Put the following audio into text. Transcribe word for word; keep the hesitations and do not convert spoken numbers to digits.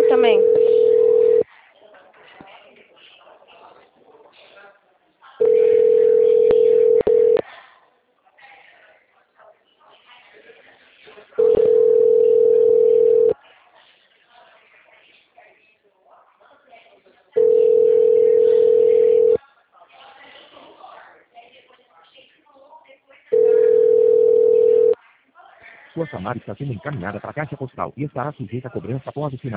também. Sua chamada está sendo encaminhada para a caixa postal e estará sujeita a cobrança após o final.